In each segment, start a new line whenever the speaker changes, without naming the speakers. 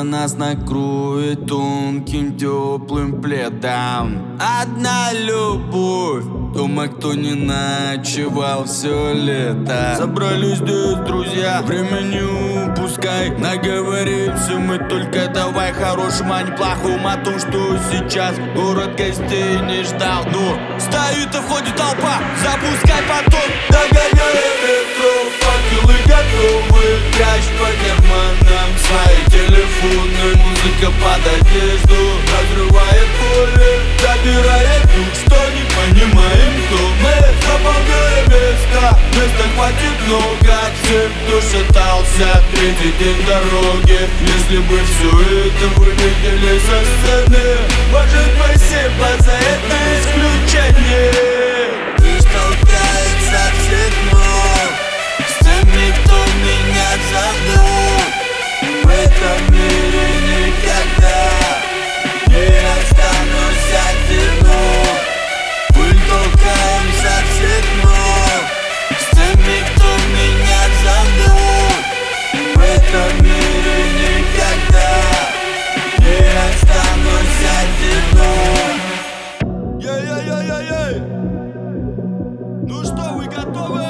Скоро нас накроет тонким теплым пледом. Одна любовь, дома кто не ночевал все лето. Собрались здесь друзья, время не упускай. Наговоримся мы только давай хорошим, а не плохом. О том, что сейчас город гостей не ждал. Но стоит и входит толпа, запускай поток. Догоняем метро, факелы готовы. Прячь по карманам свои телефоны. Музыка под одежду разрывает поле, забирает дух, что не понимаем, кто мы. Заполняем места, места хватит много. Всем, кто шатался третий день дороги. Если бы все это вы видели со сцены, может спасибо за это исключение. Лишь толкается всех ног с теми, кто меня забыл. В этом мире никогда не останусь одинок. Пыль толкаем со всех ног с теми, кто меня забыл. В этом мире никогда не останусь одинок. Ей-ей-ей-ей-ей! Ну что, вы готовы?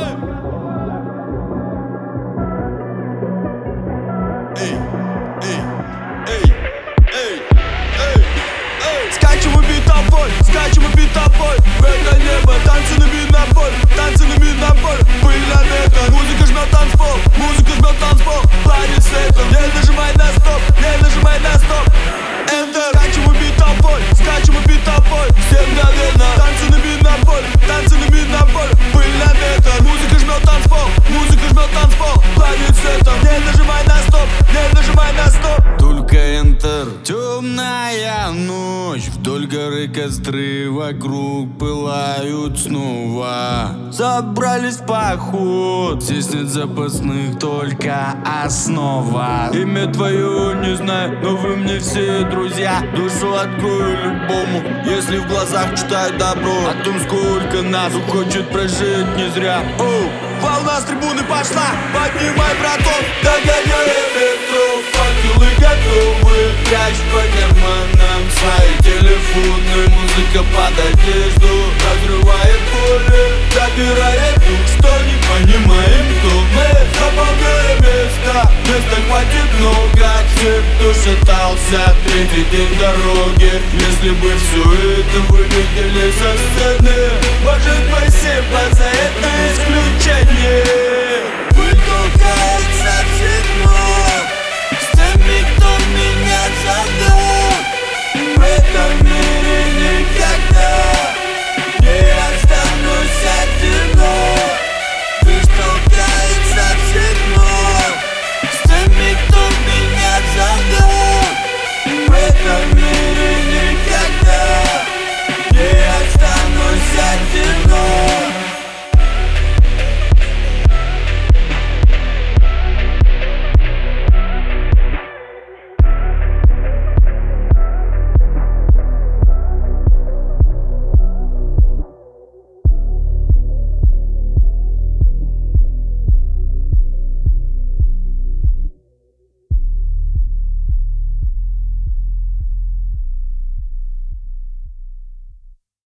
Эй, эй, эй, эй, эй, эй. Скачем убить тобой, скачем убить тобой. В это небо, танцы на минобой, танцы на минобой. Пыль на ветрах, музыка жмет танцпол, музыка жмет танцпол. Пламя светом, не нажимай на стоп, не нажимай на стоп. Enter. Скачем убить тобой, скачем убить тобой. Всем мгновенно, танцы на минобой, танцы на минобой. Пыль на ветрах, музыка жмет танцпол, музыка жмет танцпол. Пламя светом, не нажимай на стоп, не нажимай на стоп. Только Enter. Темная ночь, вдоль горы костры вокруг пылают снова. Собрались в поход, здесь нет запасных, только основа. Имя твое не знаю, но вы мне все друзья. Душу открою любому, если в глазах читаю добро. О том, сколько нас хочет прожить не зря. Оу, волна с трибуны пошла, поднимай, браток. Догоняем метро, факелы готовы. Прячь по карманам свои телефоны. Музыка под одежду разрывает поле, забирает дух, что не понимаем, кто мы. Заполняем места, места хватит много. Всем, кто шатался третий день дороги. Если бы все это вы видели со сцены, может спасибо за это исключение. Пыль толкается всех ног с теми, кто меня забыл. В этом мире никогда